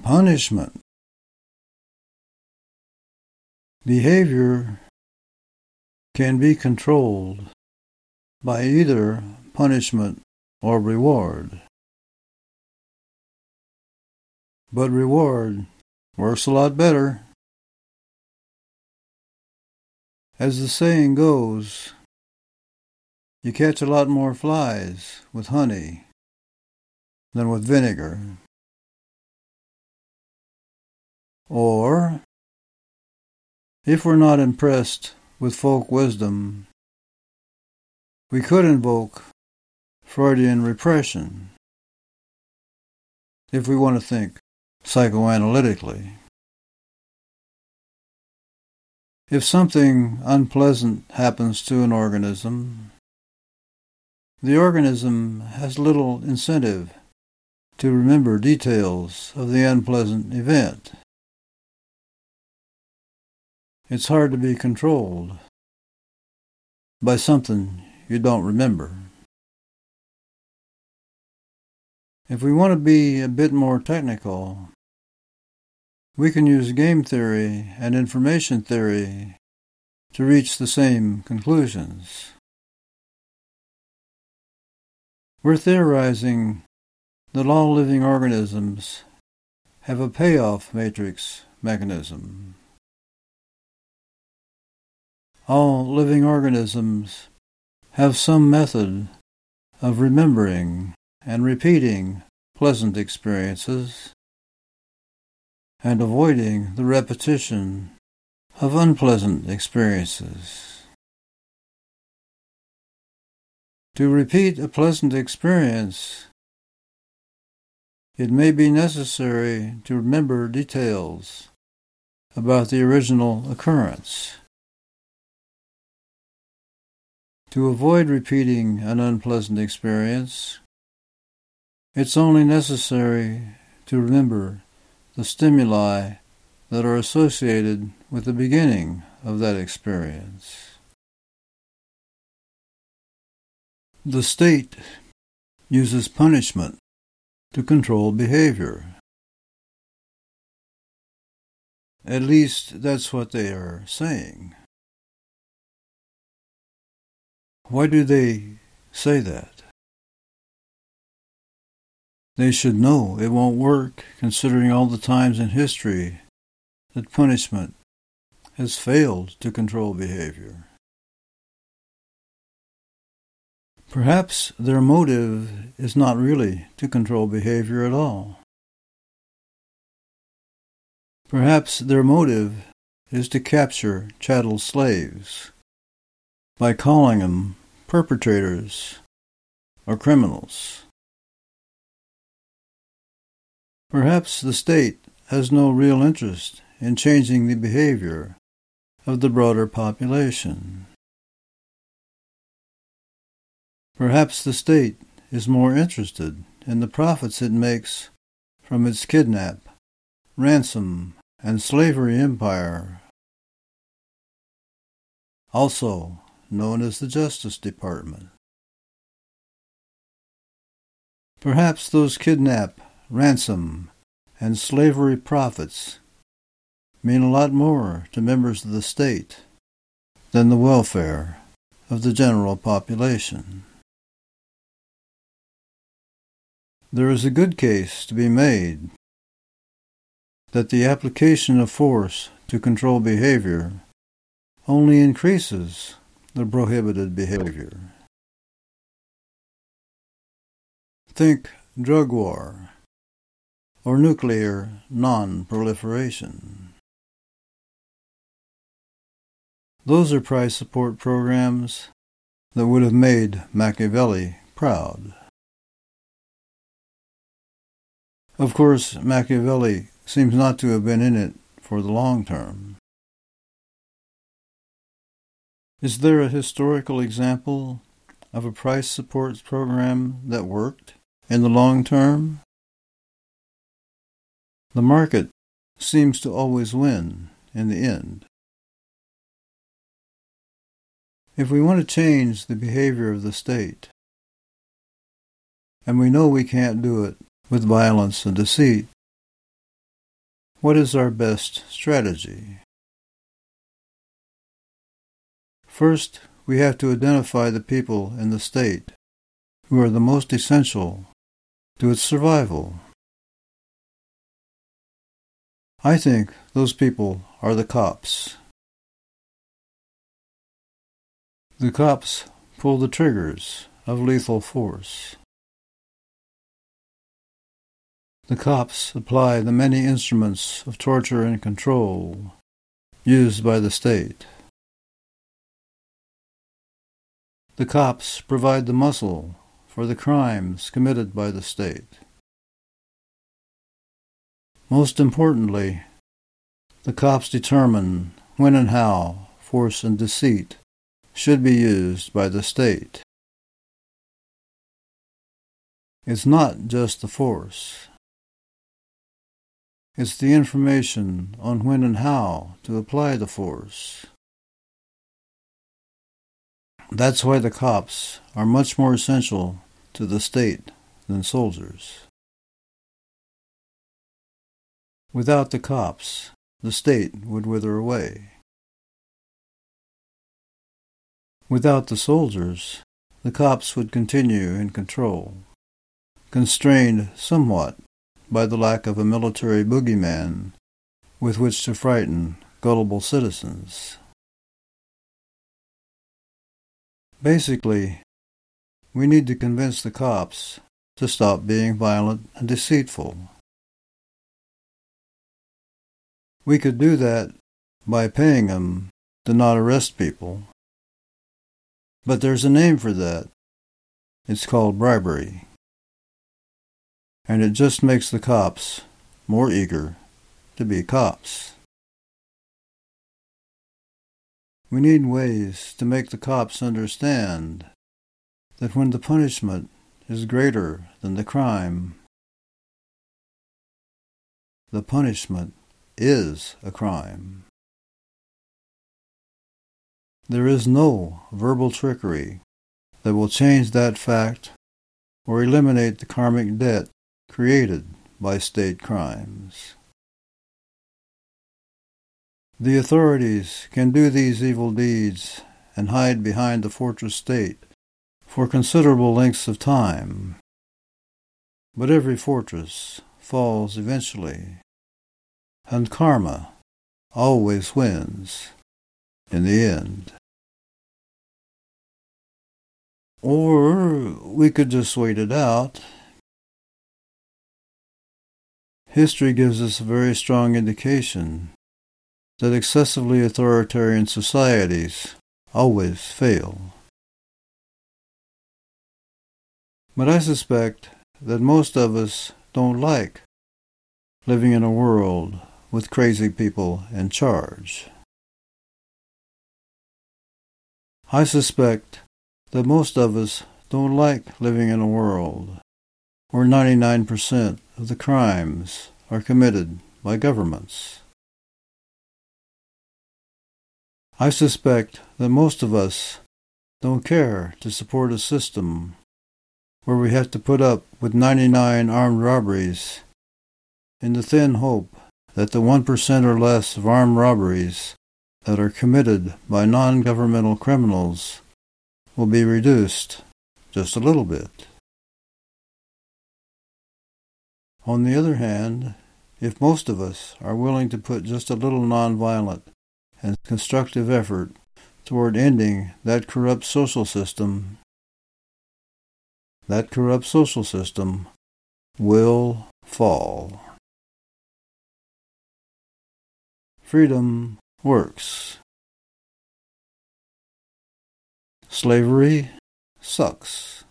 Punishment. Behavior can be controlled by either punishment or reward. But reward works a lot better. As the saying goes, you catch a lot more flies with honey than with vinegar. Or, if we're not impressed with folk wisdom, we could invoke Freudian repression if we want to think psychoanalytically. If something unpleasant happens to an organism, the organism has little incentive to remember details of the unpleasant event. It's hard to be controlled by something you don't remember. If we want to be a bit more technical, we can use game theory and information theory to reach the same conclusions. We're theorizing that all living organisms have a payoff matrix mechanism. All living organisms have some method of remembering and repeating pleasant experiences and avoiding the repetition of unpleasant experiences. To repeat a pleasant experience, it may be necessary to remember details about the original occurrence. To avoid repeating an unpleasant experience, it's only necessary to remember the stimuli that are associated with the beginning of that experience. The state uses punishment to control behavior. At least that's what they are saying. Why do they say that? They should know it won't work, considering all the times in history that punishment has failed to control behavior. Perhaps their motive is not really to control behavior at all. Perhaps their motive is to capture chattel slaves by calling them perpetrators or criminals. Perhaps the state has no real interest in changing the behavior of the broader population. Perhaps the state is more interested in the profits it makes from its kidnap, ransom, and slavery empire, also known as the Justice Department. Perhaps those kidnap, ransom, and slavery profits mean a lot more to members of the state than the welfare of the general population. There is a good case to be made that the application of force to control behavior only increases the prohibited behavior. Think drug war or nuclear non-proliferation. Those are price support programs that would have made Machiavelli proud. Of course, Machiavelli seems not to have been in it for the long term. Is there a historical example of a price support program that worked in the long term? The market seems to always win in the end. If we want to change the behavior of the state, and we know we can't do it with violence and deceit, What is our best strategy? First, we have to identify the people in the state who are the most essential to its survival. I think those people are the cops. The cops pull the triggers of lethal force. The cops apply the many instruments of torture and control used by the state. The cops provide the muscle for the crimes committed by the state. Most importantly, the cops determine when and how force and deceit should be used by the state. It's not just the force. It's the information on when and how to apply the force. That's why the cops are much more essential to the state than soldiers. Without the cops, the state would wither away. Without the soldiers, the cops would continue in control, constrained somewhat by the lack of a military boogeyman with which to frighten gullible citizens. Basically, we need to convince the cops to stop being violent and deceitful. We could do that by paying them to not arrest people. But there's a name for that. It's called bribery. And it just makes the cops more eager to be cops. We need ways to make the cops understand that when the punishment is greater than the crime, the punishment is a crime. There is no verbal trickery that will change that fact or eliminate the karmic debt created by state crimes. The authorities can do these evil deeds and hide behind the fortress state for considerable lengths of time. But every fortress falls eventually, and karma always wins in the end. Or we could just wait it out. History gives us a very strong indication that excessively authoritarian societies always fail. But I suspect that most of us don't like living in a world with crazy people in charge. I suspect that most of us don't like living in a world where 99% of the crimes are committed by governments. I suspect that most of us don't care to support a system where we have to put up with 99 armed robberies in the thin hope that the 1% or less of armed robberies that are committed by non-governmental criminals will be reduced just a little bit. On the other hand, if most of us are willing to put just a little nonviolent and constructive effort toward ending that corrupt social system will fall. Freedom works. Slavery sucks.